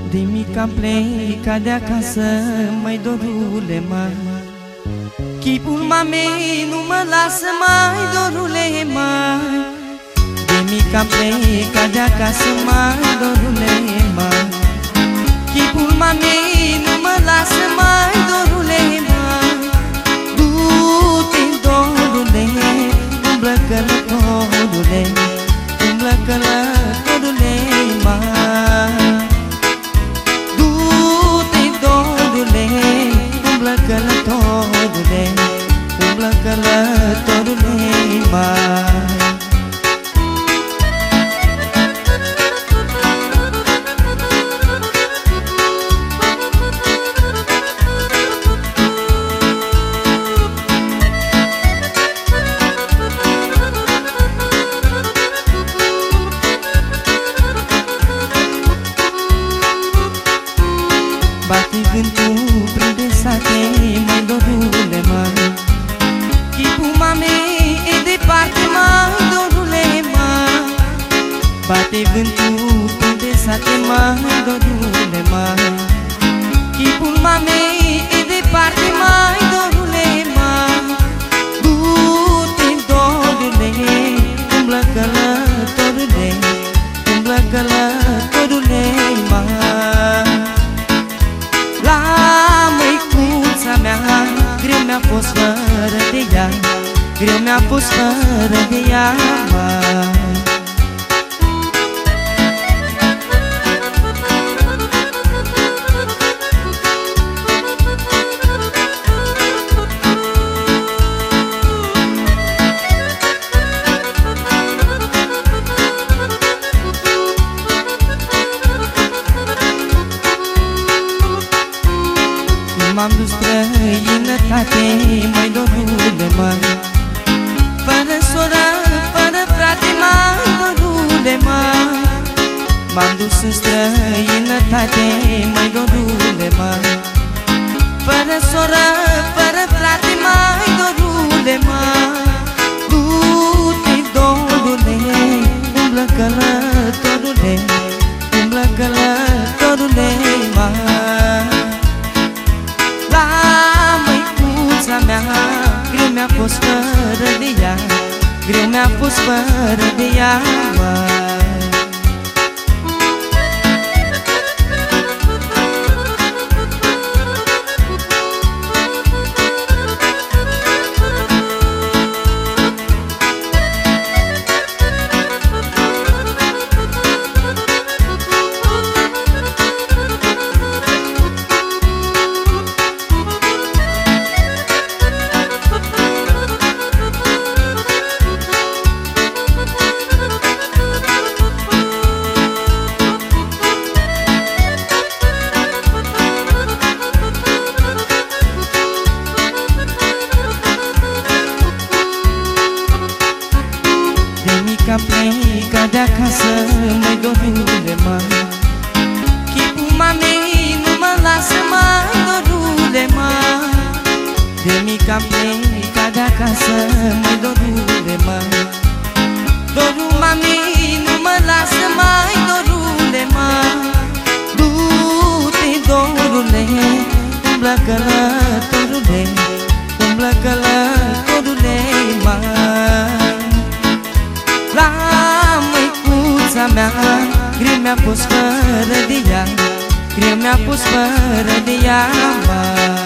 De mic am plecat de acasă, măi dorule, măi. Chipul mamei nu mă lasă, mai dorule, măi. De mic am plecat de acasă, mai dorule, măi. Chipul mamei nu mă lasă, mai dorule, măi. Du-te, dorule, umblă călătorule, umblă călătorule, măi. Du-te, dorule, umblă călătorule, umblă călătorule, măi. Bate vântul, prinde sate, măi dorule, măi. Chipul mamei e departe, măi dorule, măi. Bate vântul, prinde sate, măi dorule, măi. Chipul mamei e departe, măi dorule, măi. Du-te, dorule, umblă călătorule, umblă călătorule, măi. La măicuța mea, greu mi-a fost fără de ea, greu mi-a fost fără de ea, măi. M-am dus străinătate, măi dorule, măi. Fără soră, fără frate, măi dorule, măi. M-am dus în străinătate, măi dorule, măi. Fără soră, fără frate, măi dorule, măi. Du-te, dorule, umblă călătorule, umblă călătorule, măi. La măicuța mea, greu mi-a fost fără de ea, greu mi-a fost fără de ea, măi. Am plecat de acasă, măi dorule, măi. Chipul mamei nu mă lasă, măi dorule, măi. De mic am plecat de acasă, măi dorule, măi. Dorul mamei nu mă lasă, măi dorule, măi. Du-te, dorule, umblă călătorule, umblă călătorule, măi. La măicuța mea, greu mi-a fost fără de ea, greu mi-a fost fără de ea, măi.